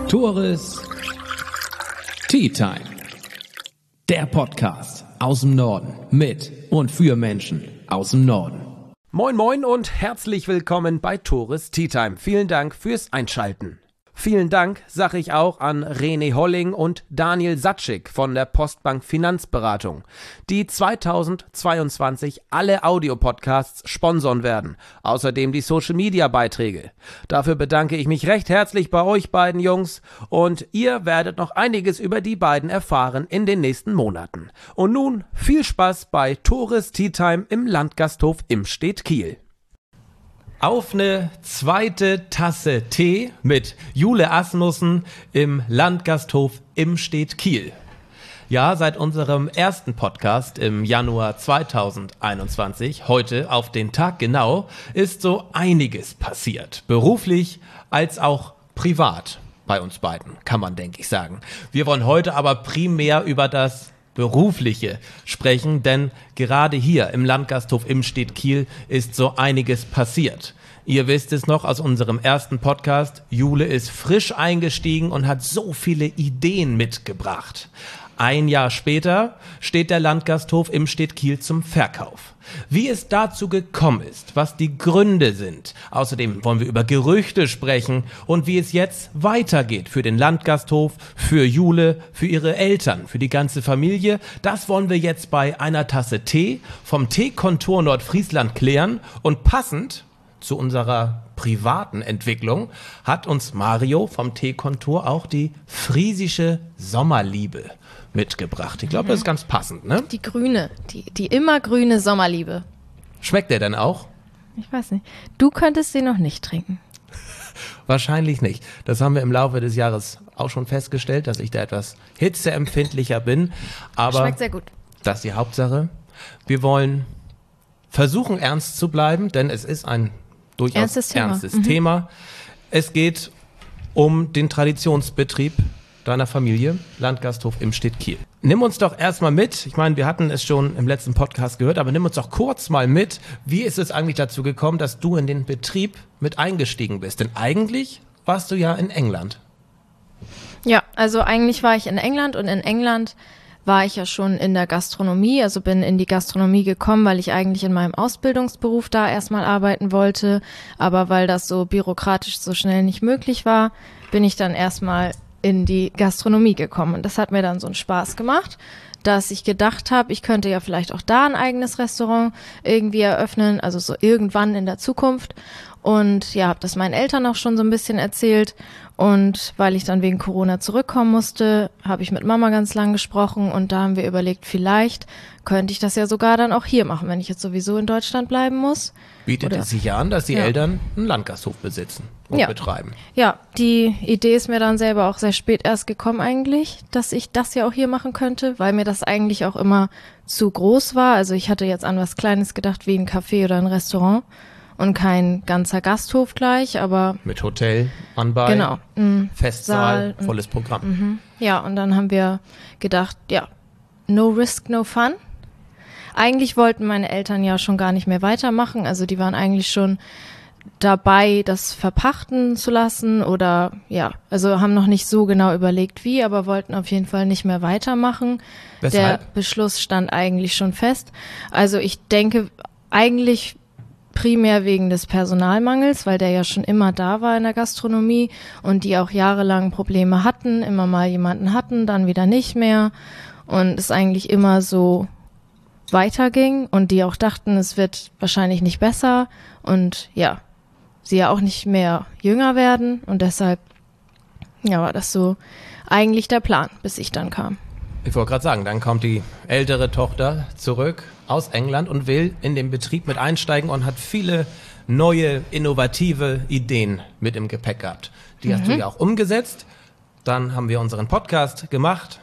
Tores Tea Time. Der Podcast aus dem Norden mit und für Menschen aus dem Norden. Moin moin und herzlich willkommen bei Tores Tea Time. Vielen Dank fürs Einschalten. Vielen Dank sage ich auch an René Holling und Daniel Satschik von der Postbank Finanzberatung, die 2022 alle Audiopodcasts sponsern werden, außerdem die Social-Media-Beiträge. Dafür bedanke ich mich recht herzlich bei euch beiden Jungs und ihr werdet noch einiges über die beiden erfahren in den nächsten Monaten. Und nun viel Spaß bei Tores Tea Time im Landgasthof Imstedt Kiel. Auf eine zweite Tasse Tee mit Jule Asmussen im Landgasthof Imstedt Kiel. Ja, seit unserem ersten Podcast im Januar 2021, heute auf den Tag genau, ist so einiges passiert. Beruflich als auch privat bei uns beiden, kann man denke ich sagen. Wir wollen heute aber primär über das Berufliche sprechen, denn gerade hier im Landgasthof Imstedt Kiel ist so einiges passiert. Ihr wisst es noch aus unserem ersten Podcast, Jule ist frisch eingestiegen und hat so viele Ideen mitgebracht. Ein Jahr später steht der Landgasthof Imstedt Kiel zum Verkauf. Wie es dazu gekommen ist, was die Gründe sind. Außerdem wollen wir über Gerüchte sprechen und wie es jetzt weitergeht für den Landgasthof, für Jule, für ihre Eltern, für die ganze Familie. Das wollen wir jetzt bei einer Tasse Tee vom Teekontor Nordfriesland klären. Und passend zu unserer privaten Entwicklung hat uns Mario vom Teekontor auch die friesische Sommerliebe mitgebracht. Ich glaube, das ist ganz passend, ne? Die grüne, die immergrüne Sommerliebe. Schmeckt der denn auch? Ich weiß nicht. Du könntest sie noch nicht trinken. Wahrscheinlich nicht. Das haben wir im Laufe des Jahres auch schon festgestellt, dass ich da etwas hitzeempfindlicher bin. Aber schmeckt sehr gut. Das ist die Hauptsache. Wir wollen versuchen, ernst zu bleiben, denn es ist ein durchaus ernstes Thema. Es geht um den Traditionsbetrieb deiner Familie, Landgasthof Imstedt Kiel. Nimm uns doch erstmal mit, ich meine, wir hatten es schon im letzten Podcast gehört, aber nimm uns doch kurz mal mit, wie ist es eigentlich dazu gekommen, dass du in den Betrieb mit eingestiegen bist? Denn eigentlich warst du ja in England. Ja, also eigentlich war ich in England und in England war ich ja schon in der Gastronomie, also bin in die Gastronomie gekommen, weil ich eigentlich in meinem Ausbildungsberuf da erstmal arbeiten wollte, aber weil das so bürokratisch so schnell nicht möglich war, bin ich dann erstmal in die Gastronomie gekommen. Und das hat mir dann so einen Spaß gemacht, dass ich gedacht habe, ich könnte ja vielleicht auch da ein eigenes Restaurant irgendwie eröffnen, also so irgendwann in der Zukunft. Und ja, habe das meinen Eltern auch schon so ein bisschen erzählt. Und weil ich dann wegen Corona zurückkommen musste, habe ich mit Mama ganz lang gesprochen und da haben wir überlegt, vielleicht könnte ich das ja sogar dann auch hier machen, wenn ich jetzt sowieso in Deutschland bleiben muss. Bietet es sich ja an, dass die Eltern einen Landgasthof besitzen und betreiben. Ja, die Idee ist mir dann selber auch sehr spät erst gekommen eigentlich, dass ich das ja auch hier machen könnte, weil mir das eigentlich auch immer zu groß war. Also ich hatte jetzt an was Kleines gedacht, wie ein Café oder ein Restaurant. Und kein ganzer Gasthof gleich, aber mit Hotel anbei, genau, Festsaal, volles Programm. Ja, und dann haben wir gedacht, ja, no risk, no fun. Eigentlich wollten meine Eltern ja schon gar nicht mehr weitermachen, also die waren eigentlich schon dabei, das verpachten zu lassen oder ja, also haben noch nicht so genau überlegt wie, aber wollten auf jeden Fall nicht mehr weitermachen. Weshalb? Der Beschluss stand eigentlich schon fest. Also ich denke eigentlich primär wegen des Personalmangels, weil der ja schon immer da war in der Gastronomie und die auch jahrelang Probleme hatten, immer mal jemanden hatten, dann wieder nicht mehr und es eigentlich immer so weiterging und die auch dachten, es wird wahrscheinlich nicht besser und ja, sie ja auch nicht mehr jünger werden und deshalb ja, war das so eigentlich der Plan, bis ich dann kam. Ich wollte gerade sagen, dann kommt die ältere Tochter zurück aus England und will in den Betrieb mit einsteigen und hat viele neue, innovative Ideen mit im Gepäck gehabt. Die hast du ja auch umgesetzt. Dann haben wir unseren Podcast gemacht,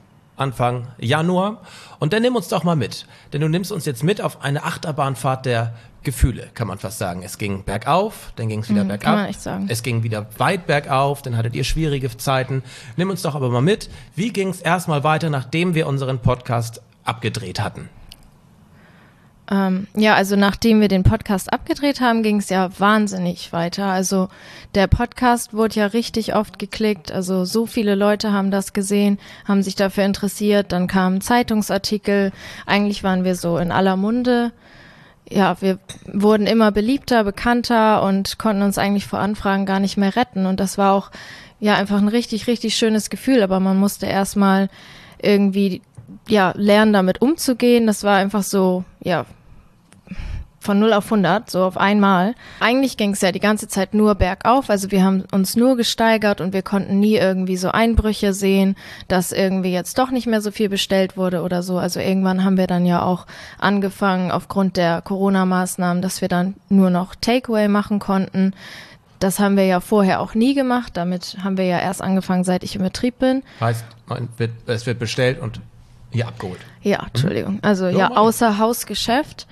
Anfang Januar. Und dann nimm uns doch mal mit. Denn du nimmst uns jetzt mit auf eine Achterbahnfahrt der Gefühle, kann man fast sagen. Es ging bergauf, dann ging es wieder bergab. Kann man echt sagen. Es ging wieder weit bergauf, dann hattet ihr schwierige Zeiten. Nimm uns doch aber mal mit. Wie ging es erstmal weiter, nachdem wir unseren Podcast abgedreht hatten? Ja, also nachdem wir den Podcast abgedreht haben, ging es ja wahnsinnig weiter. Also der Podcast wurde ja richtig oft geklickt. Also so viele Leute haben das gesehen, haben sich dafür interessiert. Dann kamen Zeitungsartikel. Eigentlich waren wir so in aller Munde. Ja, wir wurden immer beliebter, bekannter und konnten uns eigentlich vor Anfragen gar nicht mehr retten. Und das war auch ja einfach ein richtig, richtig schönes Gefühl. Aber man musste erstmal irgendwie ja lernen, damit umzugehen. Das war einfach so, ja, von 0 auf 100, so auf einmal. Eigentlich ging es ja die ganze Zeit nur bergauf, also wir haben uns nur gesteigert und wir konnten nie irgendwie so Einbrüche sehen, dass irgendwie jetzt doch nicht mehr so viel bestellt wurde oder so. Also irgendwann haben wir dann ja auch angefangen, aufgrund der Corona-Maßnahmen, dass wir dann nur noch Takeaway machen konnten. Das haben wir ja vorher auch nie gemacht, damit haben wir ja erst angefangen, seit ich im Betrieb bin. Heißt, es wird bestellt und hier abgeholt. Ja, Entschuldigung. Also ja, außer Hausgeschäft.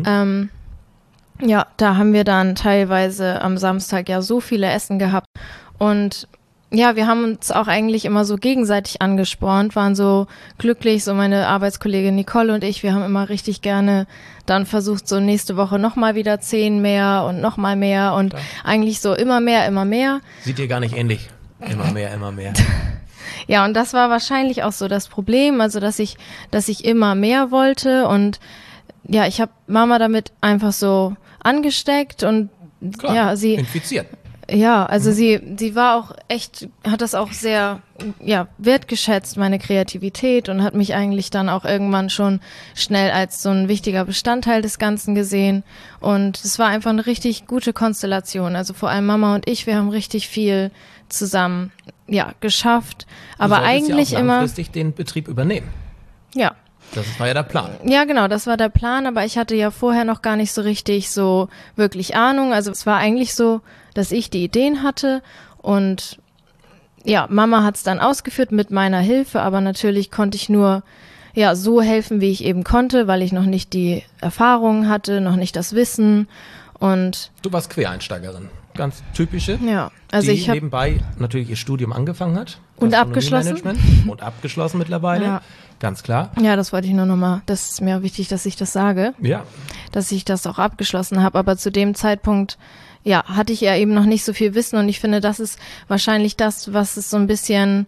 Ja, da haben wir dann teilweise am Samstag ja so viele Essen gehabt. Und ja, wir haben uns auch eigentlich immer so gegenseitig angespornt, waren so glücklich, so meine Arbeitskollegin Nicole und ich, wir haben immer richtig gerne dann versucht, so nächste Woche nochmal wieder 10 mehr und nochmal mehr und eigentlich so immer mehr, immer mehr. Sieht ihr gar nicht ähnlich. Immer mehr, immer mehr. Ja, und das war wahrscheinlich auch so das Problem, also dass ich immer mehr wollte und ja, ich habe Mama damit einfach so angesteckt und klar, ja, sie infiziert. Ja, also sie war auch echt, hat das auch sehr ja wertgeschätzt, meine Kreativität und hat mich eigentlich dann auch irgendwann schon schnell als so ein wichtiger Bestandteil des Ganzen gesehen und es war einfach eine richtig gute Konstellation, also vor allem Mama und ich, wir haben richtig viel zusammen ja geschafft, aber eigentlich ja auch langfristig den Betrieb übernehmen. Ja. Das war ja der Plan. Ja, genau, das war der Plan, aber ich hatte ja vorher noch gar nicht so richtig so wirklich Ahnung. Also es war eigentlich so, dass ich die Ideen hatte und ja, Mama hat es dann ausgeführt mit meiner Hilfe, aber natürlich konnte ich nur ja so helfen, wie ich eben konnte, weil ich noch nicht die Erfahrung hatte, noch nicht das Wissen und du warst Quereinsteigerin, ganz typische, ja, also die ich habe nebenbei natürlich ihr Studium angefangen hat. Und abgeschlossen. Und abgeschlossen mittlerweile, ja. Ganz klar. Ja, das wollte ich nur nochmal, das ist mir wichtig, dass ich das sage, ja. Dass ich das auch abgeschlossen habe, aber zu dem Zeitpunkt, ja, hatte ich ja eben noch nicht so viel Wissen und ich finde, das ist wahrscheinlich das, was es so ein bisschen,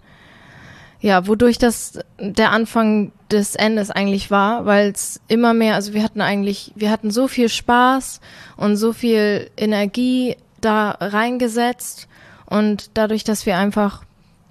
ja, wodurch das der Anfang des Endes eigentlich war, weil es immer mehr, also wir hatten so viel Spaß und so viel Energie da reingesetzt und dadurch, dass wir einfach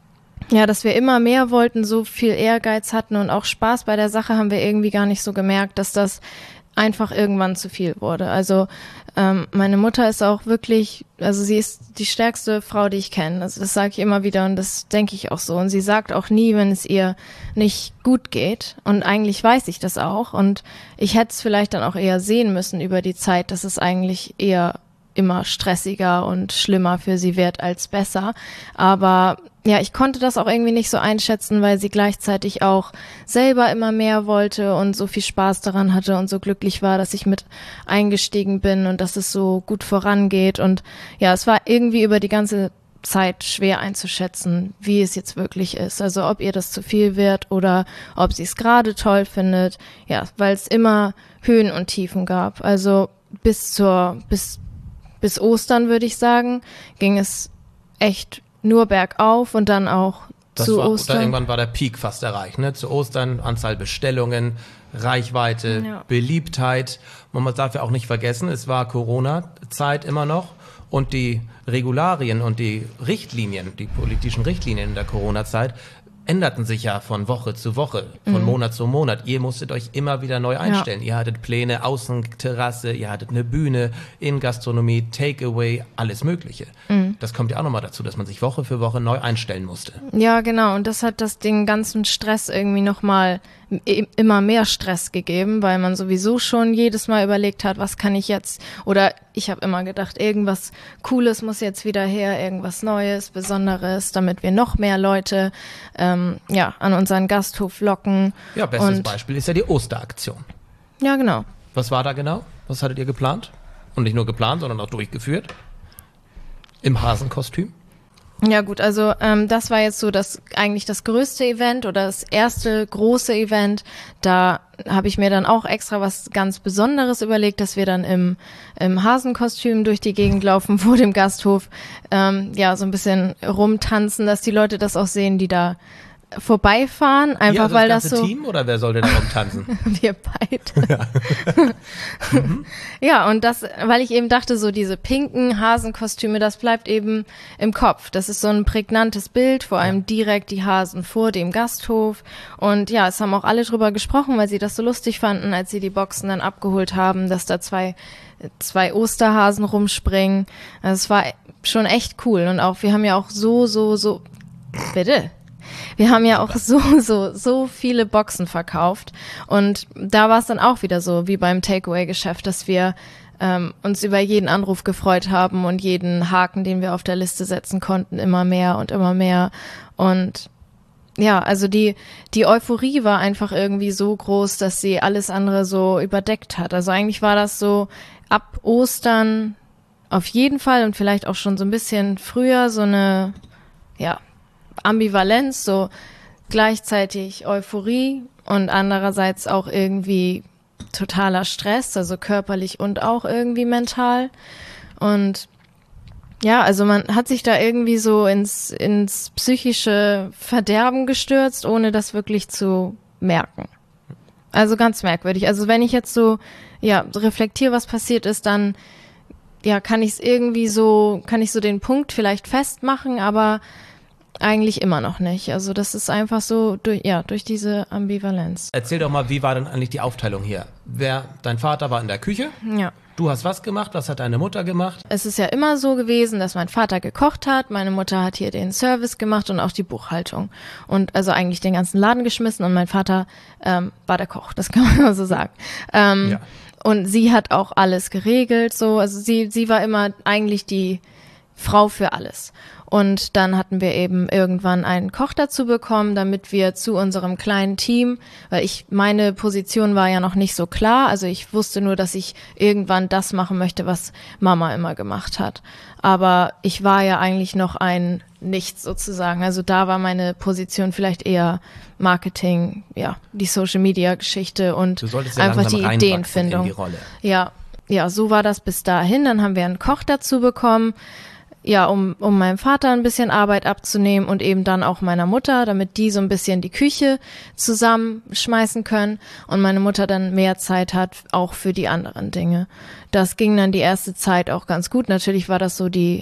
ja, dass wir immer mehr wollten, so viel Ehrgeiz hatten und auch Spaß bei der Sache, haben wir irgendwie gar nicht so gemerkt, dass das einfach irgendwann zu viel wurde. Also meine Mutter ist auch wirklich, also sie ist die stärkste Frau, die ich kenne. Also das sage ich immer wieder und das denke ich auch so. Und sie sagt auch nie, wenn es ihr nicht gut geht. Und eigentlich weiß ich das auch. Und ich hätte es vielleicht dann auch eher sehen müssen über die Zeit, dass es eigentlich eher immer stressiger und schlimmer für sie wird als besser. Aber ja, ich konnte das auch irgendwie nicht so einschätzen, weil sie gleichzeitig auch selber immer mehr wollte und so viel Spaß daran hatte und so glücklich war, dass ich mit eingestiegen bin und dass es so gut vorangeht. Und ja, es war irgendwie über die ganze Zeit schwer einzuschätzen, wie es jetzt wirklich ist. Also ob ihr das zu viel wird oder ob sie es gerade toll findet. Ja, weil es immer Höhen und Tiefen gab. Also bis Ostern, würde ich sagen, ging es echt nur bergauf und dann auch zu Ostern. Irgendwann war der Peak fast erreicht, ne? Zu Ostern, Anzahl Bestellungen, Reichweite, ja. Beliebtheit. Und man darf ja auch nicht vergessen, es war Corona-Zeit immer noch und die Regularien und die Richtlinien, die politischen Richtlinien in der Corona-Zeit änderten sich ja von Woche zu Woche, von Monat zu Monat. Ihr musstet euch immer wieder neu einstellen. Ja. Ihr hattet Pläne, Außenterrasse, ihr hattet eine Bühne, Innengastronomie, Takeaway, alles Mögliche. Das kommt ja auch nochmal dazu, dass man sich Woche für Woche neu einstellen musste. Ja, genau. Und das hat den ganzen Stress irgendwie nochmal immer mehr Stress gegeben, weil man sowieso schon jedes Mal überlegt hat, was kann ich jetzt, oder ich habe immer gedacht, irgendwas Cooles muss jetzt wieder her, irgendwas Neues, Besonderes, damit wir noch mehr Leute an unseren Gasthof locken. Ja, bestes Beispiel ist ja die Osteraktion. Ja, genau. Was war da genau? Was hattet ihr geplant? Und nicht nur geplant, sondern auch durchgeführt? Im Hasenkostüm? Ja gut, also das war jetzt so eigentlich das größte Event oder das erste große Event. Da habe ich mir dann auch extra was ganz Besonderes überlegt, dass wir dann im Hasenkostüm durch die Gegend laufen vor dem Gasthof, so ein bisschen rumtanzen, dass die Leute das auch sehen, die da vorbeifahren, einfach also weil das das ganze so Team oder wer sollte da rumtanzen? wir beide. Ja, und das, weil ich eben dachte, so diese pinken Hasenkostüme, das bleibt eben im Kopf. Das ist so ein prägnantes Bild, vor allem direkt die Hasen vor dem Gasthof. Und ja, es haben auch alle drüber gesprochen, weil sie das so lustig fanden, als sie die Boxen dann abgeholt haben, dass da zwei Osterhasen rumspringen. Also es war schon echt cool. Und auch, wir haben ja auch bitte. Wir haben ja auch so viele Boxen verkauft und da war es dann auch wieder so wie beim Takeaway-Geschäft, dass wir uns über jeden Anruf gefreut haben und jeden Haken, den wir auf der Liste setzen konnten, immer mehr und ja, also die Euphorie war einfach irgendwie so groß, dass sie alles andere so überdeckt hat. Also eigentlich war das so ab Ostern auf jeden Fall und vielleicht auch schon so ein bisschen früher so eine, ja, Ambivalenz, so gleichzeitig Euphorie und andererseits auch irgendwie totaler Stress, also körperlich und auch irgendwie mental. Und ja, also man hat sich da irgendwie so ins psychische Verderben gestürzt, ohne das wirklich zu merken. Also ganz merkwürdig. Also wenn ich jetzt so, ja, reflektiere, was passiert ist, dann ja, kann ich so den Punkt vielleicht festmachen, aber eigentlich immer noch nicht. Also das ist einfach so durch diese Ambivalenz. Erzähl doch mal, wie war denn eigentlich die Aufteilung hier? Dein Vater war in der Küche? Ja. Du hast was gemacht? Was hat deine Mutter gemacht? Es ist ja immer so gewesen, dass mein Vater gekocht hat, meine Mutter hat hier den Service gemacht und auch die Buchhaltung. Und also eigentlich den ganzen Laden geschmissen und mein Vater war der Koch, das kann man mal so sagen. Ja. Und sie hat auch alles geregelt, so. Also sie war immer eigentlich die Frau für alles. Und dann hatten wir eben irgendwann einen Koch dazu bekommen, damit wir zu unserem kleinen Team, weil meine Position war ja noch nicht so klar, also ich wusste nur, dass ich irgendwann das machen möchte, was Mama immer gemacht hat. Aber ich war ja eigentlich noch ein Nichts sozusagen, also da war meine Position vielleicht eher Marketing, ja, die Social-Media-Geschichte und einfach die Ideenfindung. In die Rolle. Ja, so war das bis dahin. Dann haben wir einen Koch dazu bekommen, ja, um meinem Vater ein bisschen Arbeit abzunehmen und eben dann auch meiner Mutter, damit die so ein bisschen die Küche zusammenschmeißen können und meine Mutter dann mehr Zeit hat, auch für die anderen Dinge. Das ging dann die erste Zeit auch ganz gut. Natürlich war das so die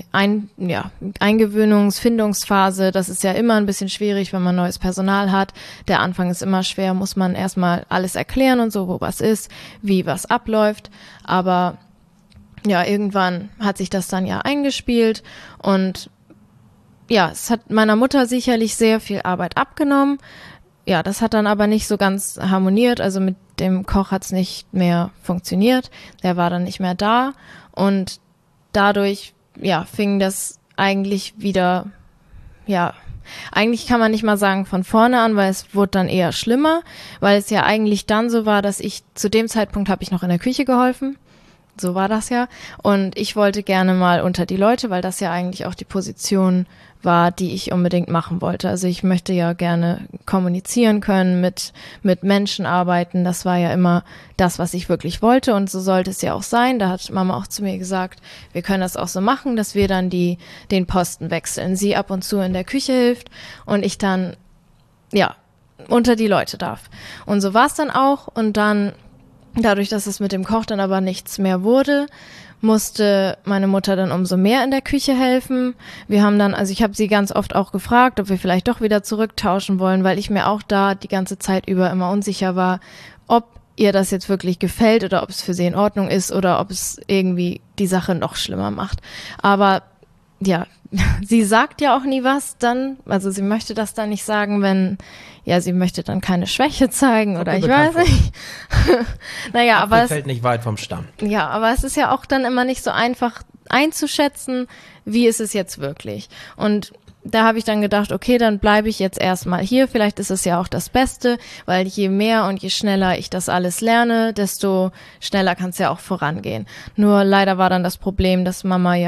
Eingewöhnungs-Findungsphase. Das ist ja immer ein bisschen schwierig, wenn man neues Personal hat. Der Anfang ist immer schwer, muss man erstmal alles erklären und so, wo was ist, wie was abläuft. Aber ja, irgendwann hat sich das dann ja eingespielt und ja, es hat meiner Mutter sicherlich sehr viel Arbeit abgenommen. Ja, das hat dann aber nicht so ganz harmoniert, also mit dem Koch hat's nicht mehr funktioniert. Der war dann nicht mehr da und dadurch, ja, fing das eigentlich wieder, ja, eigentlich kann man nicht mal sagen von vorne an, weil es wurde dann eher schlimmer, weil es ja eigentlich dann so war, dass zu dem Zeitpunkt habe ich noch in der Küche geholfen. So war das ja. Und ich wollte gerne mal unter die Leute, weil das ja eigentlich auch die Position war, die ich unbedingt machen wollte. Also ich möchte ja gerne kommunizieren können, mit Menschen arbeiten. Das war ja immer das, was ich wirklich wollte. Und so sollte es ja auch sein. Da hat Mama auch zu mir gesagt, wir können das auch so machen, dass wir dann den Posten wechseln. Sie ab und zu in der Küche hilft und ich dann, ja, unter die Leute darf. Und so war es dann auch. Und dann dadurch, dass es mit dem Koch dann aber nichts mehr wurde, musste meine Mutter dann umso mehr in der Küche helfen. Wir haben dann, also ich habe sie ganz oft auch gefragt, ob wir vielleicht doch wieder zurücktauschen wollen, weil ich mir auch da die ganze Zeit über immer unsicher war, ob ihr das jetzt wirklich gefällt oder ob es für sie in Ordnung ist oder ob es irgendwie die Sache noch schlimmer macht. Aber ja, sie sagt ja auch nie was dann, also sie möchte das dann nicht sagen, sie möchte dann keine Schwäche zeigen oder ich weiß nicht. Naja, aber es fällt nicht weit vom Stamm. Ja, aber es ist ja auch dann immer nicht so einfach einzuschätzen, wie ist es jetzt wirklich. Und da habe ich dann gedacht, okay, dann bleibe ich jetzt erstmal hier. Vielleicht ist es ja auch das Beste, weil je mehr und je schneller ich das alles lerne, desto schneller kann es ja auch vorangehen. Nur leider war dann das Problem, dass Mama ja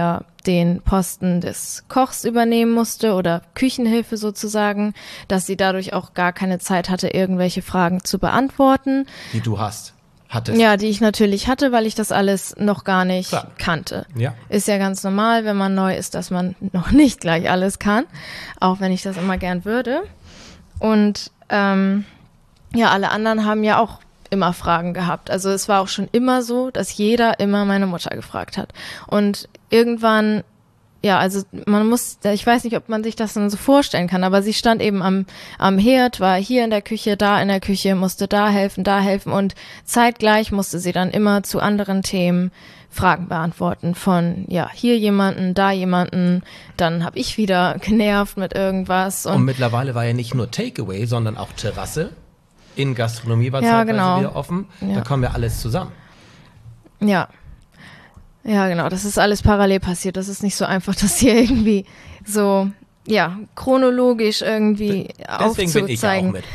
den Posten des Kochs übernehmen musste oder Küchenhilfe sozusagen, dass sie dadurch auch gar keine Zeit hatte, irgendwelche Fragen zu beantworten. Die du hattest. Ja, die ich natürlich hatte, weil ich das alles noch gar nicht kannte. Ja. Ist ja ganz normal, wenn man neu ist, dass man noch nicht gleich alles kann, auch wenn ich das immer gern würde. Und alle anderen haben ja auch immer Fragen gehabt. Also es war auch schon immer so, dass jeder immer meine Mutter gefragt hat. Und irgendwann, also ich weiß nicht, ob man sich das dann so vorstellen kann, aber sie stand eben am Herd, war hier in der Küche, da in der Küche, musste da helfen und zeitgleich musste sie dann immer zu anderen Themen Fragen beantworten von, hier jemanden, da jemanden, dann habe ich wieder genervt mit irgendwas. Und mittlerweile war ja nicht nur Takeaway, sondern auch Terrasse. In Gastronomie war zeitweise wieder offen. Ja. Da kommen ja alles zusammen. Ja, genau. Das ist alles parallel passiert. Das ist nicht so einfach, das hier irgendwie so, chronologisch irgendwie aufzuzeigen. Deswegen bin ich auch mit.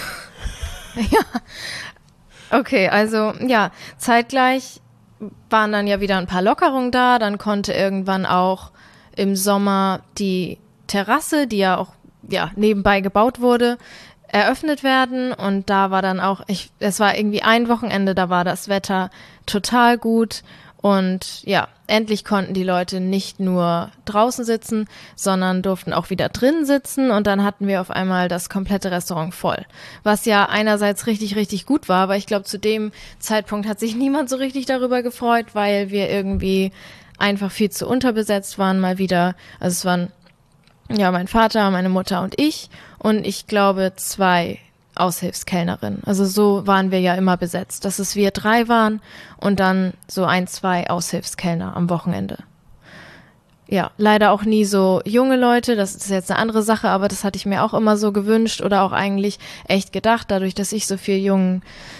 Okay, also zeitgleich waren dann ja wieder ein paar Lockerungen da. Dann konnte irgendwann auch im Sommer die Terrasse, die ja auch nebenbei gebaut wurde, eröffnet werden. Und da war dann auch, es war irgendwie ein Wochenende, da war das Wetter total gut. Und endlich konnten die Leute nicht nur draußen sitzen, sondern durften auch wieder drin sitzen. Und dann hatten wir auf einmal das komplette Restaurant voll. Was ja einerseits richtig, richtig gut war, aber ich glaube, zu dem Zeitpunkt hat sich niemand so richtig darüber gefreut, weil wir irgendwie einfach viel zu unterbesetzt waren mal wieder. Also es waren mein Vater, meine Mutter und ich. Und ich glaube 2 Aushilfskellnerinnen. Also so waren wir ja immer besetzt, dass es wir 3 waren und dann so 1, 2 Aushilfskellner am Wochenende. Ja, leider auch nie so junge Leute, das ist jetzt eine andere Sache, aber das hatte ich mir auch immer so gewünscht oder auch eigentlich echt gedacht, dadurch, dass ich so viel jungen,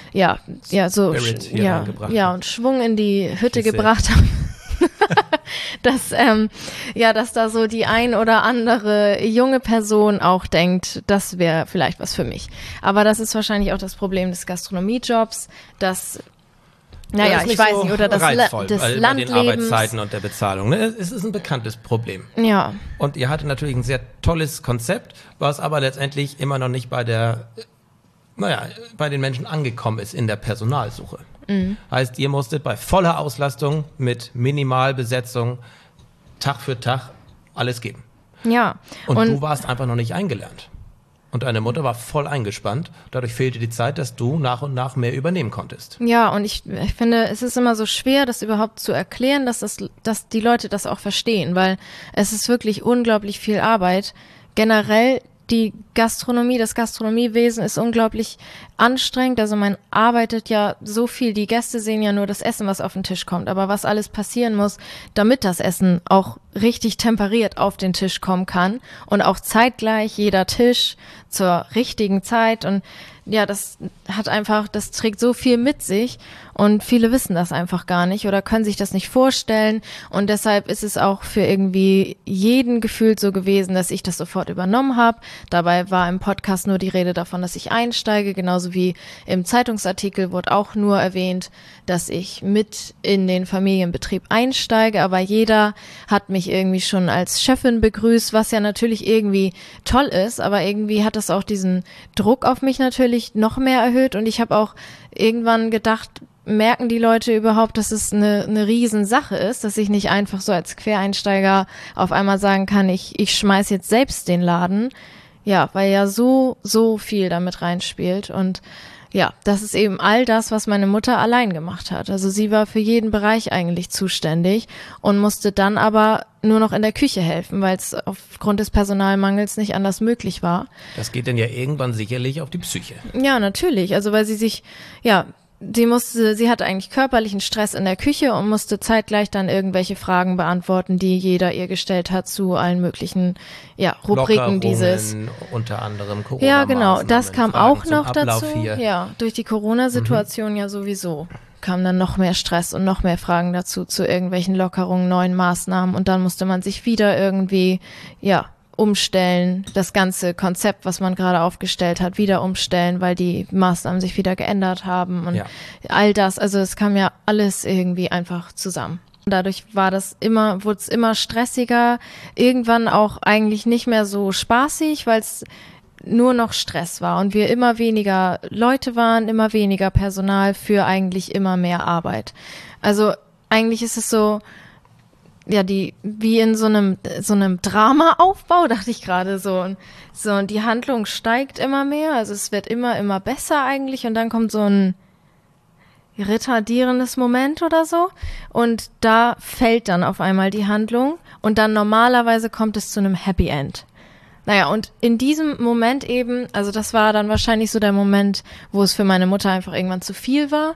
und Schwung in die Hütte gebracht habe. dass da so die ein oder andere junge Person auch denkt, das wäre vielleicht was für mich. Aber das ist wahrscheinlich auch das Problem des Gastronomiejobs, dass ich weiß nicht, oder das Landlebens. Bei den Arbeitszeiten und der Bezahlung. Ne? Es ist ein bekanntes Problem. Ja. Und ihr hattet natürlich ein sehr tolles Konzept, was aber letztendlich immer noch nicht bei den Menschen angekommen ist in der Personalsuche. Mhm. Heißt, ihr musstet bei voller Auslastung mit Minimalbesetzung Tag für Tag alles geben. Ja. Und du warst einfach noch nicht eingelernt. Und deine Mutter war voll eingespannt. Dadurch fehlte die Zeit, dass du nach und nach mehr übernehmen konntest. Ja, und ich finde, es ist immer so schwer, das überhaupt zu erklären, dass die Leute das auch verstehen, weil es ist wirklich unglaublich viel Arbeit. Generell das Gastronomiewesen ist unglaublich anstrengend. Also man arbeitet ja so viel. Die Gäste sehen ja nur das Essen, was auf den Tisch kommt. Aber was alles passieren muss, damit das Essen auch richtig temperiert auf den Tisch kommen kann und auch zeitgleich jeder Tisch zur richtigen Zeit. Und das trägt so viel mit sich und viele wissen das einfach gar nicht oder können sich das nicht vorstellen und deshalb ist es auch für irgendwie jeden gefühlt so gewesen, dass ich das sofort übernommen habe. Dabei war im Podcast nur die Rede davon, dass ich einsteige, genauso wie im Zeitungsartikel wurde auch nur erwähnt, dass ich mit in den Familienbetrieb einsteige, aber jeder hat mich irgendwie schon als Chefin begrüßt, was ja natürlich irgendwie toll ist, aber irgendwie hat das auch diesen Druck auf mich natürlich noch mehr erhöht und ich habe auch irgendwann gedacht, merken die Leute überhaupt, dass es eine Riesensache ist, dass ich nicht einfach so als Quereinsteiger auf einmal sagen kann, ich schmeiß jetzt selbst den Laden, weil ja so viel damit reinspielt und das ist eben all das, was meine Mutter allein gemacht hat. Also sie war für jeden Bereich eigentlich zuständig und musste dann aber nur noch in der Küche helfen, weil es aufgrund des Personalmangels nicht anders möglich war. Das geht dann ja irgendwann sicherlich auf die Psyche. Ja, natürlich. Also weil sie sich, sie hatte eigentlich körperlichen Stress in der Küche und musste zeitgleich dann irgendwelche Fragen beantworten, die jeder ihr gestellt hat zu allen möglichen, Rubriken dieses. Unter anderem Corona. Ja, genau. Das kam Fragen auch noch dazu. Hier. Ja, durch die Corona-Situation ja sowieso kam dann noch mehr Stress und noch mehr Fragen dazu zu irgendwelchen Lockerungen, neuen Maßnahmen und dann musste man sich wieder irgendwie, umstellen, das ganze Konzept, was man gerade aufgestellt hat, wieder umstellen, weil die Maßnahmen sich wieder geändert haben und all das, also es kam ja alles irgendwie einfach zusammen. Dadurch wurde es immer stressiger, irgendwann auch eigentlich nicht mehr so spaßig, weil es nur noch Stress war und wir immer weniger Leute waren, immer weniger Personal für eigentlich immer mehr Arbeit. Also eigentlich ist es so, ja, wie in so einem Dramaaufbau, dachte ich gerade so. Und die Handlung steigt immer mehr, also es wird immer besser eigentlich und dann kommt so ein retardierendes Moment oder so und da fällt dann auf einmal die Handlung und dann normalerweise kommt es zu einem Happy End. Naja, und in diesem Moment eben, also das war dann wahrscheinlich so der Moment, wo es für meine Mutter einfach irgendwann zu viel war,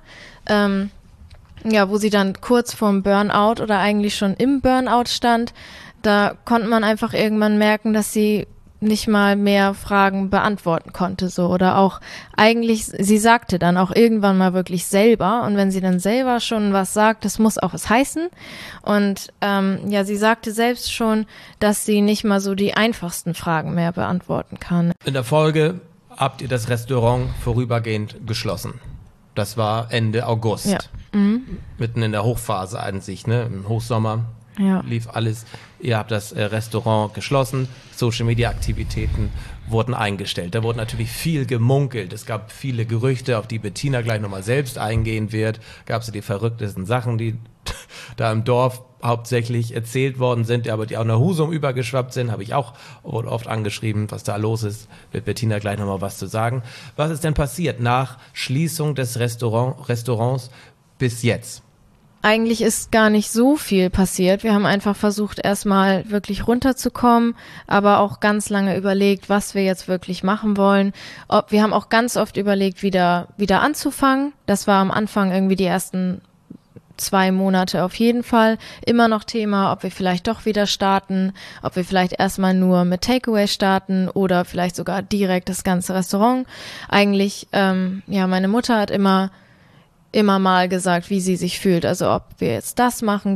wo sie dann kurz vorm Burnout oder eigentlich schon im Burnout stand, da konnte man einfach irgendwann merken, dass sie nicht mal mehr Fragen beantworten konnte, so, oder auch eigentlich, sie sagte dann auch irgendwann mal wirklich selber, und wenn sie dann selber schon was sagt, das muss auch was heißen, und sie sagte selbst schon, dass sie nicht mal so die einfachsten Fragen mehr beantworten kann. In der Folge habt ihr das Restaurant vorübergehend geschlossen. Das war Ende August. Ja. Mitten in der Hochphase an sich, ne? Im Hochsommer lief alles. Ihr habt das Restaurant geschlossen, Social-Media-Aktivitäten wurden eingestellt. Da wurde natürlich viel gemunkelt. Es gab viele Gerüchte, auf die Bettina gleich nochmal selbst eingehen wird. Gab es die verrücktesten Sachen, die da im Dorf hauptsächlich erzählt worden sind, aber die auch nach Husum übergeschwappt sind, habe ich auch oft angeschrieben, was da los ist. Wird Bettina gleich nochmal was zu sagen. Was ist denn passiert nach Schließung des Restaurants bis jetzt? Eigentlich ist gar nicht so viel passiert. Wir haben einfach versucht, erstmal wirklich runterzukommen, aber auch ganz lange überlegt, was wir jetzt wirklich machen wollen. Wir haben auch ganz oft überlegt, wieder anzufangen. Das war am Anfang irgendwie die ersten 2 Monate auf jeden Fall immer noch Thema, ob wir vielleicht doch wieder starten, ob wir vielleicht erstmal nur mit Takeaway starten oder vielleicht sogar direkt das ganze Restaurant. Eigentlich, meine Mutter hat immer mal gesagt, wie sie sich fühlt. Also ob wir jetzt das machen.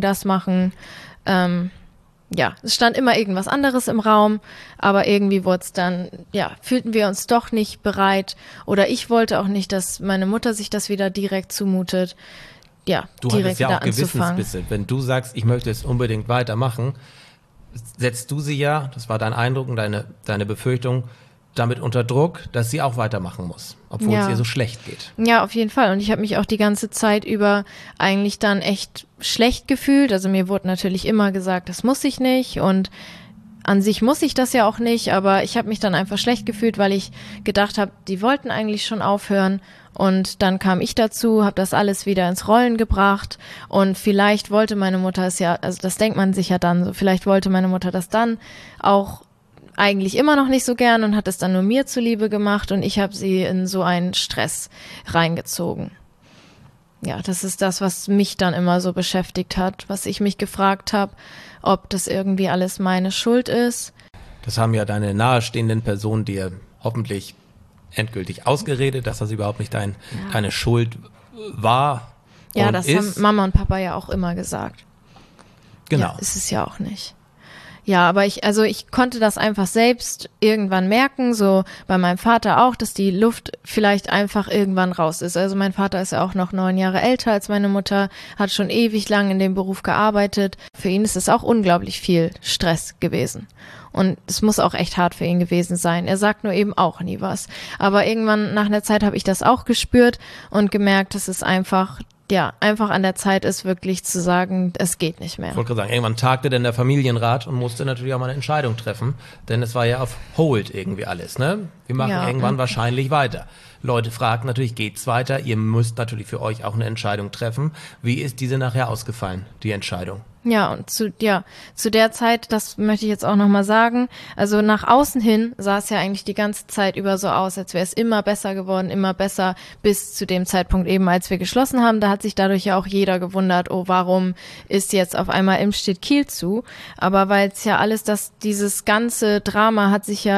Es stand immer irgendwas anderes im Raum, aber irgendwie wurde es dann, fühlten wir uns doch nicht bereit oder ich wollte auch nicht, dass meine Mutter sich das wieder direkt zumutet. Ja, du direkt hattest ja wieder auch anzufangen. Gewissensbisse. Wenn du sagst, ich möchte es unbedingt weitermachen, setzt du sie ja, das war dein Eindruck und deine Befürchtung, damit unter Druck, dass sie auch weitermachen muss, obwohl es ihr so schlecht geht. Ja, auf jeden Fall. Und ich habe mich auch die ganze Zeit über eigentlich dann echt schlecht gefühlt. Also mir wurde natürlich immer gesagt, das muss ich nicht und an sich muss ich das ja auch nicht, aber ich habe mich dann einfach schlecht gefühlt, weil ich gedacht habe, die wollten eigentlich schon aufhören und dann kam ich dazu, habe das alles wieder ins Rollen gebracht und vielleicht wollte meine Mutter es ja, also das denkt man sich ja dann so, vielleicht wollte meine Mutter das dann auch eigentlich immer noch nicht so gern und hat es dann nur mir zuliebe gemacht und ich habe sie in so einen Stress reingezogen. Ja, das ist das, was mich dann immer so beschäftigt hat, was ich mich gefragt habe, ob das irgendwie alles meine Schuld ist. Das haben ja deine nahestehenden Personen dir hoffentlich endgültig ausgeredet, dass das überhaupt nicht deine Schuld war ja, und das ist. haben Mama und Papa ja auch immer gesagt. Genau. Ja, ist es ja auch nicht. Ja, aber ich konnte das einfach selbst irgendwann merken, so bei meinem Vater auch, dass die Luft vielleicht einfach irgendwann raus ist. Also mein Vater ist ja auch noch 9 Jahre älter als meine Mutter, hat schon ewig lang in dem Beruf gearbeitet. Für ihn ist es auch unglaublich viel Stress gewesen. Und es muss auch echt hart für ihn gewesen sein. Er sagt nur eben auch nie was. Aber irgendwann nach einer Zeit habe ich das auch gespürt und gemerkt, dass es einfach an der Zeit ist, wirklich zu sagen, es geht nicht mehr. Ich wollte gerade sagen, irgendwann tagte denn der Familienrat und musste natürlich auch mal eine Entscheidung treffen, denn es war ja auf Hold irgendwie alles, ne? Wir machen irgendwann wahrscheinlich weiter. Leute fragen natürlich, geht's weiter? Ihr müsst natürlich für euch auch eine Entscheidung treffen. Wie ist diese nachher ausgefallen, die Entscheidung? Ja, und zu der Zeit, das möchte ich jetzt auch nochmal sagen, also nach außen hin sah es ja eigentlich die ganze Zeit über so aus, als wäre es immer besser geworden, immer besser, bis zu dem Zeitpunkt eben, als wir geschlossen haben. Da hat sich dadurch ja auch jeder gewundert, oh, warum ist jetzt auf einmal Imstedt Kiel zu? Aber weil es ja dieses ganze Drama hat sich ja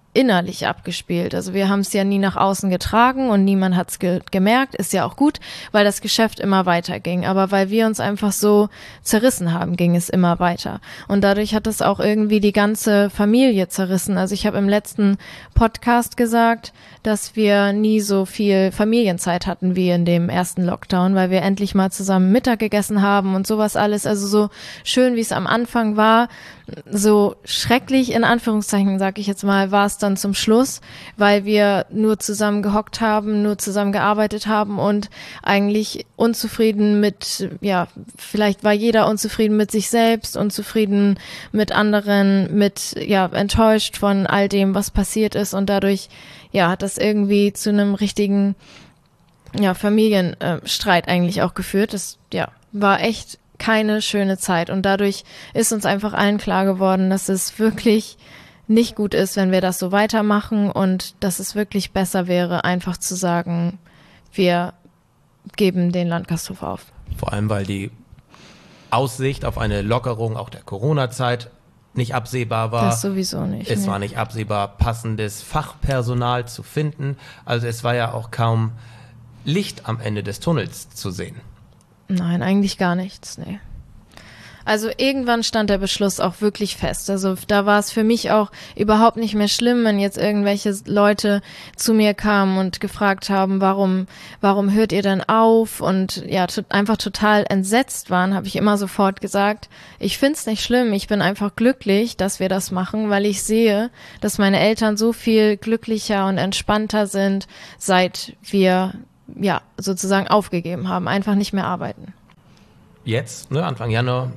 innerlich abgespielt. Also wir haben es ja nie nach außen getragen und niemand hat es gemerkt, ist ja auch gut, weil das Geschäft immer weiter ging. Aber weil wir uns einfach so zerrissen haben, ging es immer weiter. Und dadurch hat es auch irgendwie die ganze Familie zerrissen. Also ich habe im letzten Podcast gesagt, dass wir nie so viel Familienzeit hatten wie in dem ersten Lockdown, weil wir endlich mal zusammen Mittag gegessen haben und sowas alles. Also so schön, wie es am Anfang war, so schrecklich in Anführungszeichen, sag ich jetzt mal, war es dann zum Schluss, weil wir nur zusammen gehockt haben, nur zusammen gearbeitet haben und eigentlich unzufrieden mit, ja, vielleicht war jeder unzufrieden mit sich selbst, unzufrieden mit anderen, enttäuscht von all dem, was passiert ist und dadurch, ja, hat das irgendwie zu einem richtigen, ja, Familienstreit eigentlich auch geführt. Das, ja, war echt keine schöne Zeit und dadurch ist uns einfach allen klar geworden, dass es wirklich nicht gut ist, wenn wir das so weitermachen und dass es wirklich besser wäre, einfach zu sagen, wir geben den Landgasthof auf. Vor allem, weil die Aussicht auf eine Lockerung auch der Corona-Zeit nicht absehbar war. Das sowieso nicht. Es war nicht absehbar, passendes Fachpersonal zu finden. Also es war ja auch kaum Licht am Ende des Tunnels zu sehen. Nein, eigentlich gar nichts, nee. Also irgendwann stand der Beschluss auch wirklich fest. Also da war es für mich auch überhaupt nicht mehr schlimm, wenn jetzt irgendwelche Leute zu mir kamen und gefragt haben, warum hört ihr denn auf? Und ja, einfach total entsetzt waren, habe ich immer sofort gesagt, ich find's nicht schlimm, ich bin einfach glücklich, dass wir das machen, weil ich sehe, dass meine Eltern so viel glücklicher und entspannter sind, seit wir ja sozusagen aufgegeben haben, einfach nicht mehr arbeiten. Jetzt, ne, Anfang Januar,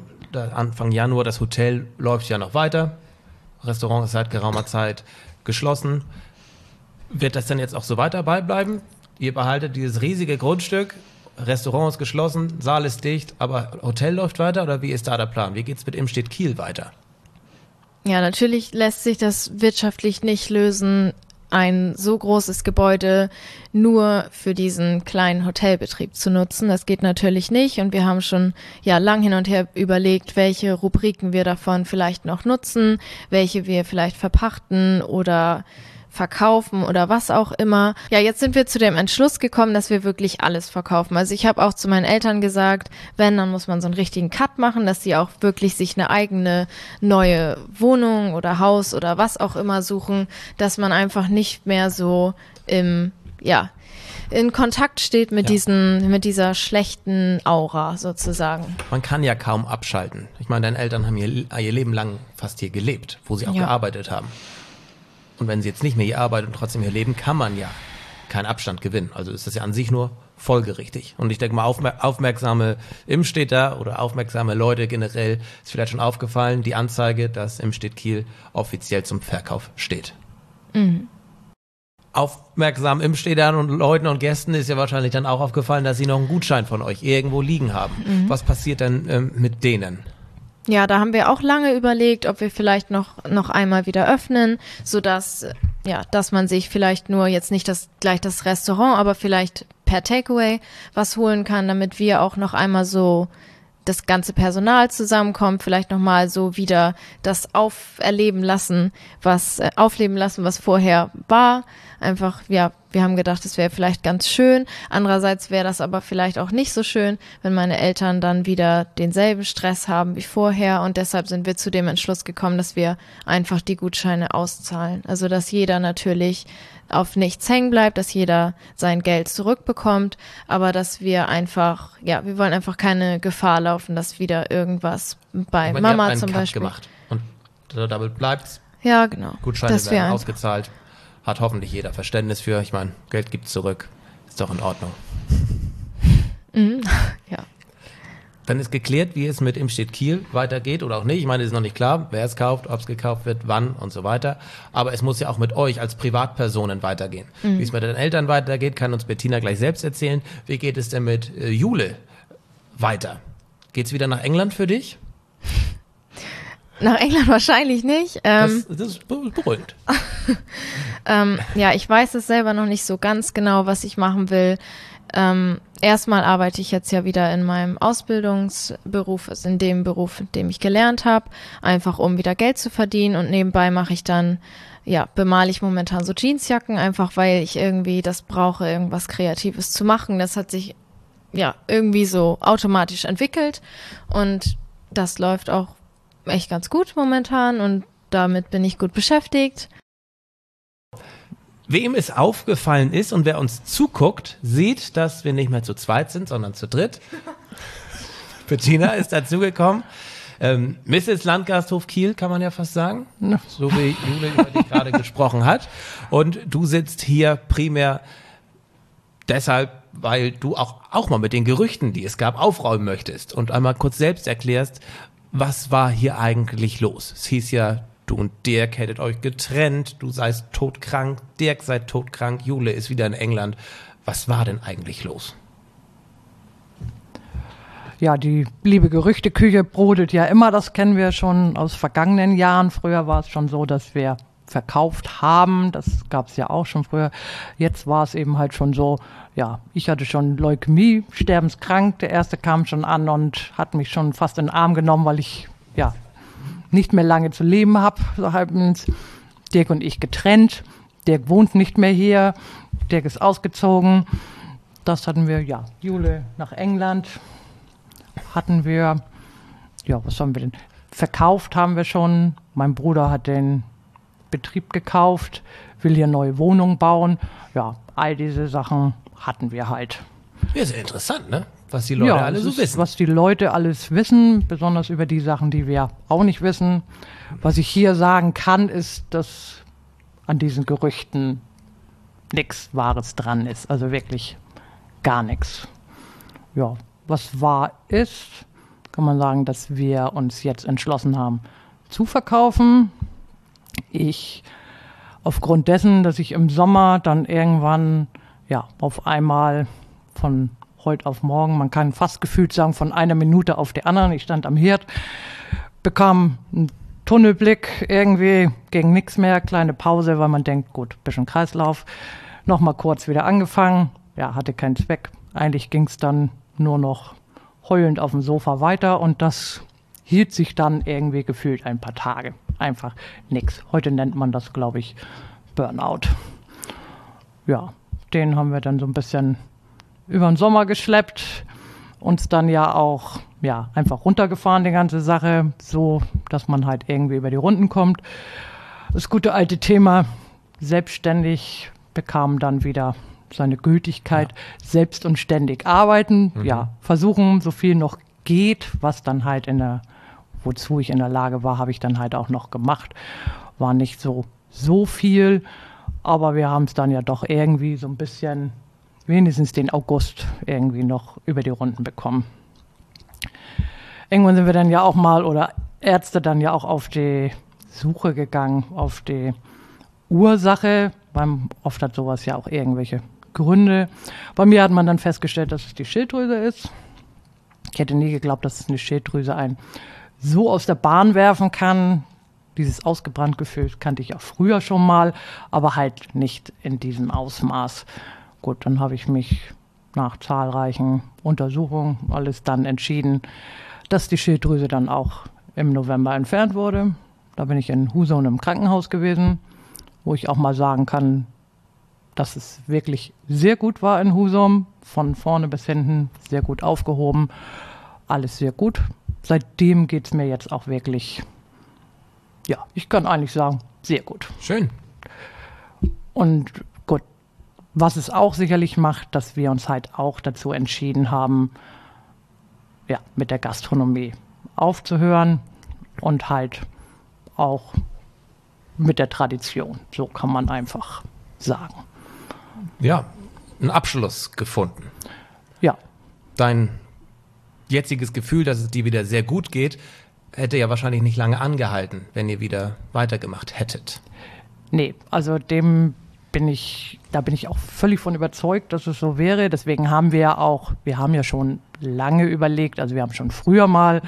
das Hotel läuft ja noch weiter. Restaurant ist seit geraumer Zeit geschlossen. Wird das denn jetzt auch so weiter beibleiben? Ihr behaltet dieses riesige Grundstück, Restaurant ist geschlossen, Saal ist dicht, aber Hotel läuft weiter oder wie ist da der Plan? Wie geht's mit Imstedt Kiel weiter? Ja, natürlich lässt sich das wirtschaftlich nicht lösen, ein so großes Gebäude nur für diesen kleinen Hotelbetrieb zu nutzen. Das geht natürlich nicht und wir haben schon ja lang hin und her überlegt, welche Rubriken wir davon vielleicht noch nutzen, welche wir vielleicht verpachten oder verkaufen oder was auch immer. Ja, jetzt sind wir zu dem Entschluss gekommen, dass wir wirklich alles verkaufen. Also ich habe auch zu meinen Eltern gesagt, wenn, dann muss man so einen richtigen Cut machen, dass sie auch wirklich sich eine eigene neue Wohnung oder Haus oder was auch immer suchen, dass man einfach nicht mehr so in Kontakt steht mit mit dieser schlechten Aura sozusagen. Man kann ja kaum abschalten. Ich meine, deine Eltern haben ihr Leben lang fast hier gelebt, wo sie auch gearbeitet haben. Und wenn sie jetzt nicht mehr hier arbeiten und trotzdem hier leben, kann man ja keinen Abstand gewinnen. Also ist das ja an sich nur folgerichtig. Und ich denke mal, aufmerksame Imstädter oder aufmerksame Leute generell ist vielleicht schon aufgefallen, die Anzeige, dass Imstedt Kiel offiziell zum Verkauf steht. Mhm. Aufmerksamen Imstädtern und Leuten und Gästen ist ja wahrscheinlich dann auch aufgefallen, dass sie noch einen Gutschein von euch irgendwo liegen haben. Mhm. Was passiert denn mit denen? Ja, da haben wir auch lange überlegt, ob wir vielleicht noch einmal wieder öffnen, sodass, dass man sich vielleicht nur jetzt nicht gleich das Restaurant, aber vielleicht per Takeaway was holen kann, damit wir auch noch einmal so das ganze Personal zusammenkommt, vielleicht nochmal so wieder das aufleben lassen, was vorher war. Einfach, wir haben gedacht, es wäre vielleicht ganz schön. Andererseits wäre das aber vielleicht auch nicht so schön, wenn meine Eltern dann wieder denselben Stress haben wie vorher. Und deshalb sind wir zu dem Entschluss gekommen, dass wir einfach die Gutscheine auszahlen. Also, dass jeder natürlich auf nichts hängen bleibt, dass jeder sein Geld zurückbekommt, aber dass wir einfach, wir wollen einfach keine Gefahr laufen, dass wieder irgendwas bei Mama zum Beispiel gemacht. Und damit bleibt's. Ja, genau. Gutscheine werden ausgezahlt. Hat hoffentlich jeder Verständnis für. Ich meine, Geld gibt's zurück. Ist doch in Ordnung. Ja. Dann ist geklärt, wie es mit Imstedt Kiel weitergeht oder auch nicht. Ich meine, es ist noch nicht klar, wer es kauft, ob es gekauft wird, wann und so weiter. Aber es muss ja auch mit euch als Privatpersonen weitergehen. Wie es mit den Eltern weitergeht, kann uns Bettina gleich selbst erzählen. Wie geht es denn mit Jule weiter? Geht's wieder nach England für dich? Nach England wahrscheinlich nicht. Das ist beruhigend. Ich weiß es selber noch nicht so ganz genau, was ich machen will. erstmal arbeite ich jetzt ja wieder in meinem Ausbildungsberuf, also in dem Beruf, in dem ich gelernt habe, einfach um wieder Geld zu verdienen und nebenbei mache ich dann, bemale ich momentan so Jeansjacken, einfach weil ich irgendwie das brauche, irgendwas Kreatives zu machen. Das hat sich irgendwie so automatisch entwickelt und das läuft auch echt ganz gut momentan und damit bin ich gut beschäftigt. Wem es aufgefallen ist und wer uns zuguckt, sieht, dass wir nicht mehr zu zweit sind, sondern zu dritt. Bettina ist dazugekommen. Mrs. Landgasthof Kiel, kann man ja fast sagen. So wie Jule über dich gerade gesprochen hat. Und du sitzt hier primär deshalb, weil du auch mal mit den Gerüchten, die es gab, aufräumen möchtest und einmal kurz selbst erklärst, was war hier eigentlich los? Es hieß ja, du und Dirk hättet euch getrennt, du seist todkrank, Dirk sei todkrank, Jule ist wieder in England. Was war denn eigentlich los? Ja, die liebe Gerüchteküche brodelt ja immer, das kennen wir schon aus vergangenen Jahren. Früher war es schon so, dass wir verkauft haben, das gab es ja auch schon früher. Jetzt war es eben halt schon so, ich hatte schon Leukämie, sterbenskrank, der erste kam schon an und hat mich schon fast in den Arm genommen, weil ich nicht mehr lange zu leben habe. So halbens Dirk und ich getrennt, Dirk wohnt nicht mehr hier, Dirk ist ausgezogen. Das hatten wir, Jule nach England. Hatten wir, was haben wir denn? Verkauft haben wir schon. Mein Bruder hat den Betrieb gekauft, will hier neue Wohnungen bauen. Ja, all diese Sachen hatten wir halt. Ja, sehr interessant, ne? Was die Leute alle so wissen. Was die Leute alles wissen, besonders über die Sachen, die wir auch nicht wissen. Was ich hier sagen kann, ist, dass an diesen Gerüchten nichts Wahres dran ist. Also wirklich gar nichts. Ja, was wahr ist, kann man sagen, dass wir uns jetzt entschlossen haben zu verkaufen. Aufgrund dessen, dass ich im Sommer dann irgendwann auf einmal von heute auf morgen, man kann fast gefühlt sagen, von einer Minute auf die andere, ich stand am Herd, bekam einen Tunnelblick, irgendwie ging nichts mehr, kleine Pause, weil man denkt, gut, bisschen Kreislauf, nochmal kurz wieder angefangen, hatte keinen Zweck. Eigentlich ging es dann nur noch heulend auf dem Sofa weiter und das hielt sich dann irgendwie gefühlt ein paar Tage. Einfach nichts. Heute nennt man das, glaube ich, Burnout. Ja, den haben wir dann so ein bisschen über den Sommer geschleppt, uns dann auch einfach runtergefahren, die ganze Sache, so, dass man halt irgendwie über die Runden kommt. Das gute alte Thema, selbstständig, bekam dann wieder seine Gültigkeit, selbst und ständig arbeiten, versuchen, so viel noch geht, was dann halt wozu ich in der Lage war, habe ich dann halt auch noch gemacht. War nicht so viel, aber wir haben es dann ja doch irgendwie so ein bisschen, wenigstens den August irgendwie noch über die Runden bekommen. Irgendwann sind wir dann ja auch mal, oder Ärzte dann ja auch auf die Suche gegangen, auf die Ursache, weil oft hat sowas ja auch irgendwelche Gründe. Bei mir hat man dann festgestellt, dass es die Schilddrüse ist. Ich hätte nie geglaubt, dass es eine Schilddrüse einen so aus der Bahn werfen kann. Dieses ausgebrannt Gefühl kannte ich auch früher schon mal, aber halt nicht in diesem Ausmaß. Gut, dann habe ich mich nach zahlreichen Untersuchungen alles dann entschieden, dass die Schilddrüse dann auch im November entfernt wurde. Da bin ich in Husum im Krankenhaus gewesen, wo ich auch mal sagen kann, dass es wirklich sehr gut war in Husum, von vorne bis hinten sehr gut aufgehoben, alles sehr gut. Seitdem geht es mir jetzt auch wirklich, ich kann eigentlich sagen, sehr gut. Schön. Und gut, was es auch sicherlich macht, dass wir uns halt auch dazu entschieden haben, mit der Gastronomie aufzuhören und halt auch mit der Tradition. So kann man einfach sagen. Ja, einen Abschluss gefunden. Ja. Dein jetziges Gefühl, dass es dir wieder sehr gut geht, hätte ja wahrscheinlich nicht lange angehalten, wenn ihr wieder weitergemacht hättet. Nee, also da bin ich auch völlig von überzeugt, dass es so wäre. Deswegen haben wir ja schon lange überlegt, also wir haben schon früher mal,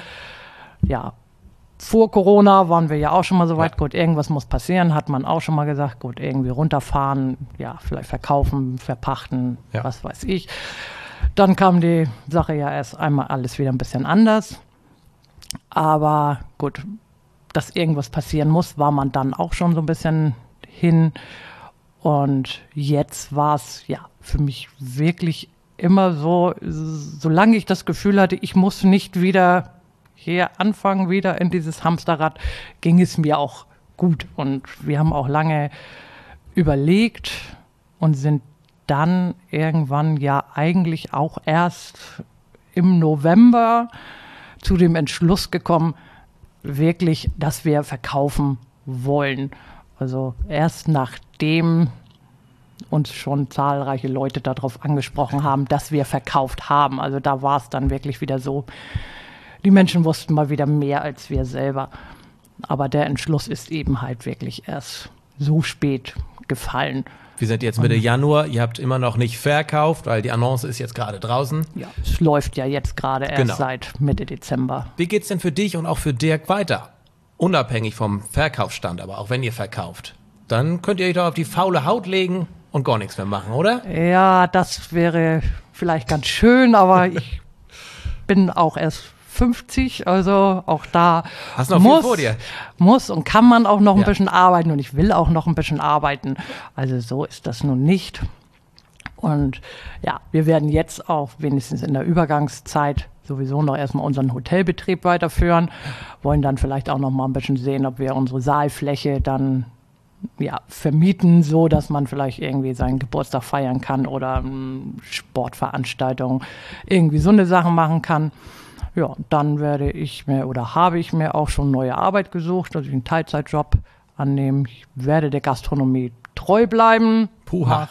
vor Corona waren wir ja auch schon mal so weit, gut, irgendwas muss passieren, hat man auch schon mal gesagt, gut, irgendwie runterfahren, vielleicht verkaufen, verpachten, was weiß ich. Dann kam die Sache ja erst einmal alles wieder ein bisschen anders. Aber gut, dass irgendwas passieren muss, war man dann auch schon so ein bisschen hin. Und jetzt war es ja für mich wirklich immer so, solange ich das Gefühl hatte, ich muss nicht wieder hier anfangen, wieder in dieses Hamsterrad, ging es mir auch gut. Und wir haben auch lange überlegt und sind dann irgendwann ja eigentlich auch erst im November zu dem Entschluss gekommen, wirklich, dass wir verkaufen wollen. Also erst nachdem uns schon zahlreiche Leute darauf angesprochen haben, dass wir verkauft haben. Also da war es dann wirklich wieder so, die Menschen wussten mal wieder mehr als wir selber. Aber der Entschluss ist eben halt wirklich erst so spät gefallen. Wir sind jetzt Mitte Januar, ihr habt immer noch nicht verkauft, weil die Annonce ist jetzt gerade draußen. Ja, es läuft ja jetzt gerade erst seit Mitte Dezember. Wie geht's denn für dich und auch für Dirk weiter? Unabhängig vom Verkaufsstand, aber auch wenn ihr verkauft. Dann könnt ihr euch doch auf die faule Haut legen und gar nichts mehr machen, oder? Ja, das wäre vielleicht ganz schön, aber ich bin auch erst 50, also auch da Hast noch viel vor dir. Muss und kann man auch noch ein bisschen arbeiten und ich will auch noch ein bisschen arbeiten. Also so ist das nun nicht. Und ja, wir werden jetzt auch wenigstens in der Übergangszeit sowieso noch erstmal unseren Hotelbetrieb weiterführen, wollen dann vielleicht auch noch mal ein bisschen sehen, ob wir unsere Saalfläche dann vermieten, so dass man vielleicht irgendwie seinen Geburtstag feiern kann oder Sportveranstaltungen, irgendwie so eine Sache machen kann. Ja, dann habe ich mir auch schon neue Arbeit gesucht, also einen Teilzeitjob annehmen. Ich werde der Gastronomie treu bleiben. Puha.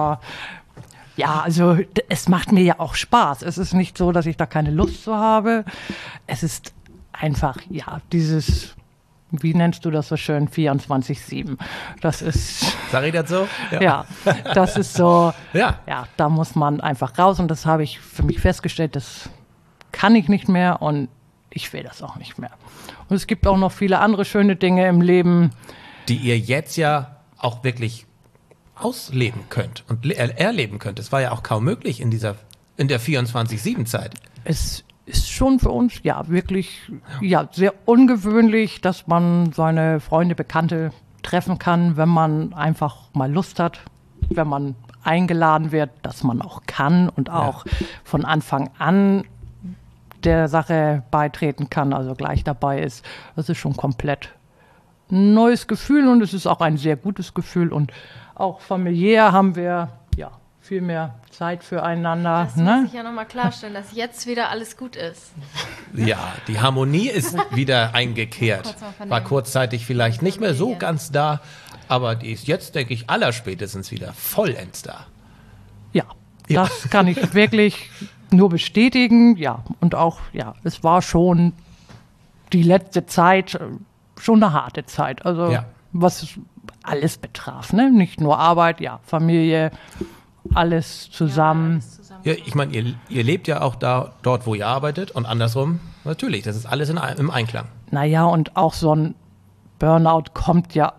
Also es macht mir ja auch Spaß. Es ist nicht so, dass ich da keine Lust zu habe. Es ist einfach, dieses, wie nennst du das so schön, 24/7. Das ist... Sag ich das so? Ja, das ist so, Ja, da muss man einfach raus und das habe ich für mich festgestellt, das kann ich nicht mehr und ich will das auch nicht mehr. Und es gibt auch noch viele andere schöne Dinge im Leben. die ihr jetzt ja auch wirklich ausleben könnt und erleben könnt. Das war ja auch kaum möglich in der 24/7-Zeit. Es ist schon für uns wirklich sehr ungewöhnlich, dass man seine Freunde, Bekannte treffen kann, wenn man einfach mal Lust hat, wenn man eingeladen wird, dass man auch kann und auch von Anfang an der Sache beitreten kann, also gleich dabei ist. Das ist schon komplett ein neues Gefühl und es ist auch ein sehr gutes Gefühl und auch familiär haben wir viel mehr Zeit füreinander. Das muss ich ja nochmal klarstellen, dass jetzt wieder alles gut ist. Ja, die Harmonie ist wieder eingekehrt. War kurzzeitig vielleicht nicht mehr so ganz da, aber die ist jetzt, denke ich, allerspätestens wieder vollends da. Ja, das kann ich wirklich nur bestätigen. Ja, und auch, es war schon die letzte Zeit schon eine harte Zeit. Also was alles betraf, ne? Nicht nur Arbeit, Familie, alles zusammen. Ja, ich meine, ihr lebt ja auch dort, wo ihr arbeitet und andersrum, natürlich, das ist alles im Einklang. Naja, und auch so ein Burnout kommt er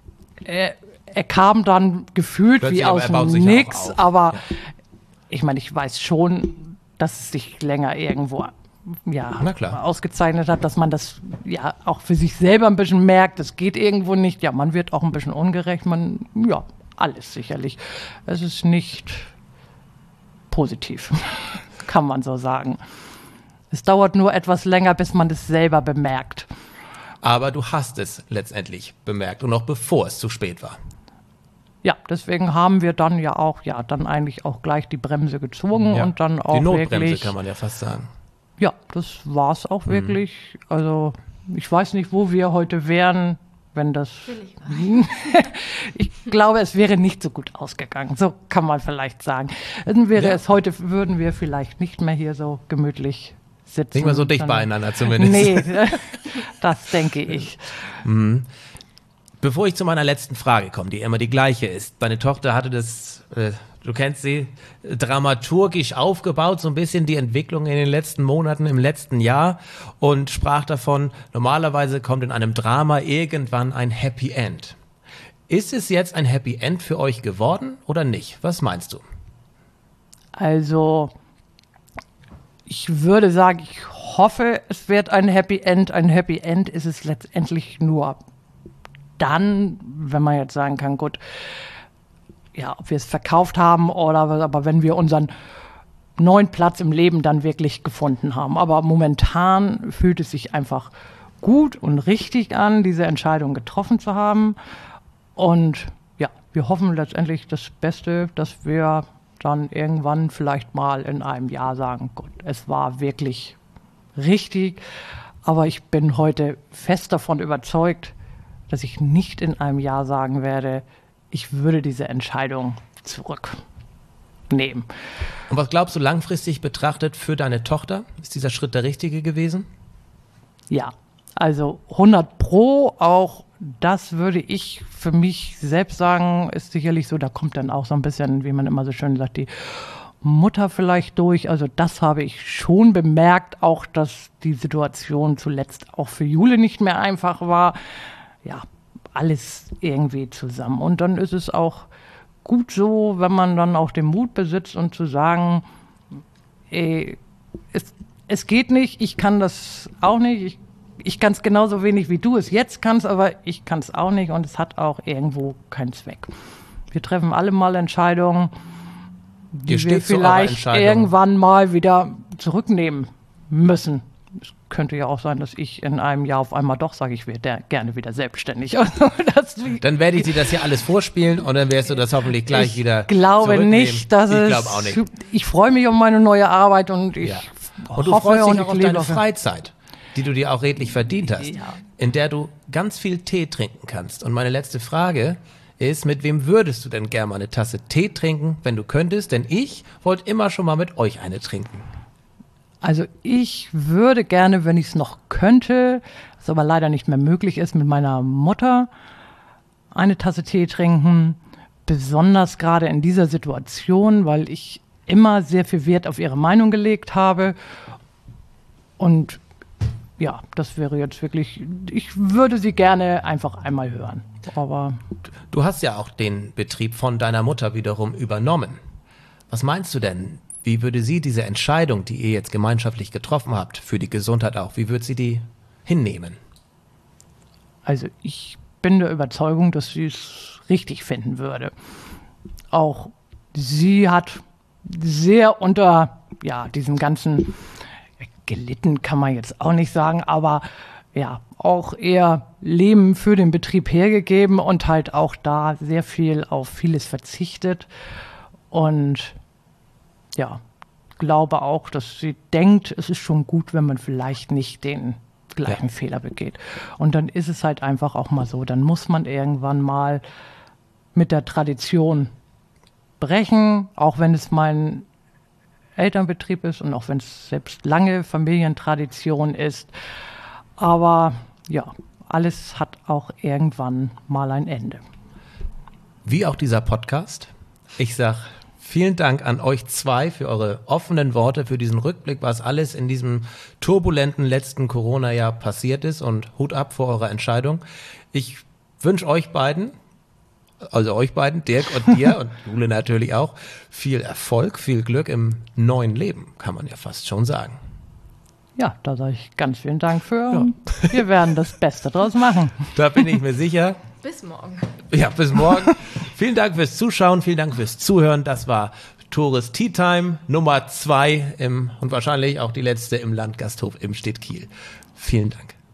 kam dann gefühlt Plötzlich, wie aus dem Nix, aber ich meine, ich weiß schon, dass es sich länger irgendwo Na klar. ausgezeichnet hat, dass man das auch für sich selber ein bisschen merkt, das geht irgendwo nicht, man wird auch ein bisschen ungerecht, alles sicherlich. Es ist nicht positiv, kann man so sagen. Es dauert nur etwas länger, bis man es selber bemerkt. Aber du hast es letztendlich bemerkt und noch bevor es zu spät war. Ja, deswegen haben wir dann dann eigentlich auch gleich die Bremse gezogen und dann auch die Notbremse wirklich, kann man ja fast sagen. Ja, das war es auch wirklich. Also ich weiß nicht, wo wir heute wären, wenn das... Ich glaube, es wäre nicht so gut ausgegangen. So kann man vielleicht sagen. Dann würden wir vielleicht nicht mehr hier so gemütlich sitzen. Nicht mehr so dicht beieinander zumindest. Nee, das denke ich. Bevor ich zu meiner letzten Frage komme, die immer die gleiche ist. Deine Tochter hatte das, du kennst sie, dramaturgisch aufgebaut, so ein bisschen die Entwicklung in den letzten Monaten, im letzten Jahr und sprach davon, normalerweise kommt in einem Drama irgendwann ein Happy End. Ist es jetzt ein Happy End für euch geworden oder nicht? Was meinst du? Also ich würde sagen, ich hoffe, es wird ein Happy End. Ein Happy End ist es letztendlich nur dann, wenn man jetzt sagen kann, gut, ja, ob wir es verkauft haben oder was, aber wenn wir unseren neuen Platz im Leben dann wirklich gefunden haben. Aber momentan fühlt es sich einfach gut und richtig an, diese Entscheidung getroffen zu haben. Und ja, wir hoffen letztendlich das Beste, dass wir dann irgendwann vielleicht mal in einem Jahr sagen, gut, es war wirklich richtig. Aber ich bin heute fest davon überzeugt, dass ich nicht in einem Jahr sagen werde, ich würde diese Entscheidung zurücknehmen. Und was glaubst du langfristig betrachtet für deine Tochter? Ist dieser Schritt der richtige gewesen? Ja, also 100%, auch das würde ich für mich selbst sagen, ist sicherlich so, da kommt dann auch so ein bisschen, wie man immer so schön sagt, die Mutter vielleicht durch. Also das habe ich schon bemerkt, auch dass die Situation zuletzt auch für Jule nicht mehr einfach war. Ja, alles irgendwie zusammen. Und dann ist es auch gut so, wenn man dann auch den Mut besitzt und zu sagen, es geht nicht, ich kann das auch nicht, ich kann es genauso wenig wie du es jetzt kannst, aber ich kann es auch nicht und es hat auch irgendwo keinen Zweck. Wir treffen alle mal Entscheidungen, die wir vielleicht irgendwann mal wieder zurücknehmen müssen. Es könnte ja auch sein, dass ich in einem Jahr auf einmal doch sage, ich wäre gerne wieder selbstständig. Also dann werde ich dir das ja alles vorspielen und dann wirst du das hoffentlich gleich wieder glaube nicht, dass ich glaube auch nicht. Ich freue mich um meine neue Arbeit und ich und du freust dich auch auf deine Freizeit, die du dir auch redlich verdient hast, in der du ganz viel Tee trinken kannst. Und meine letzte Frage ist, mit wem würdest du denn gerne mal eine Tasse Tee trinken, wenn du könntest? Denn ich wollte immer schon mal mit euch eine trinken. Also ich würde gerne, wenn ich es noch könnte, was aber leider nicht mehr möglich ist, mit meiner Mutter eine Tasse Tee trinken. Besonders gerade in dieser Situation, weil ich immer sehr viel Wert auf ihre Meinung gelegt habe. Und ja, das wäre jetzt wirklich, ich würde sie gerne einfach einmal hören. Aber du hast ja auch den Betrieb von deiner Mutter wiederum übernommen. Was meinst du denn? Wie würde sie diese Entscheidung, die ihr jetzt gemeinschaftlich getroffen habt, für die Gesundheit auch, wie würde sie die hinnehmen? Also ich bin der Überzeugung, dass sie es richtig finden würde. Auch sie hat sehr unter diesem ganzen gelitten, kann man jetzt auch nicht sagen, aber ja, auch eher Leben für den Betrieb hergegeben und halt auch da sehr viel auf vieles verzichtet. Und ja, glaube auch, dass sie denkt, es ist schon gut, wenn man vielleicht nicht den gleichen Fehler begeht. Und dann ist es halt einfach auch mal so, dann muss man irgendwann mal mit der Tradition brechen, auch wenn es mein Elternbetrieb ist und auch wenn es selbst lange Familientradition ist. Aber ja, alles hat auch irgendwann mal ein Ende. Wie auch dieser Podcast. Ich sage vielen Dank an euch zwei für eure offenen Worte, für diesen Rückblick, was alles in diesem turbulenten letzten Corona-Jahr passiert ist und Hut ab vor eurer Entscheidung. Ich wünsche euch beiden, Dirk und dir und Jule natürlich auch, viel Erfolg, viel Glück im neuen Leben, kann man ja fast schon sagen. Ja, da sage ich ganz vielen Dank für. Ja. Wir werden das Beste draus machen. Da bin ich mir sicher. Bis morgen. Ja, bis morgen. Vielen Dank fürs Zuschauen, vielen Dank fürs Zuhören. Das war Tores Tea Time Nummer 2 und wahrscheinlich auch die letzte im Landgasthof im Stitt Kiel. Vielen Dank.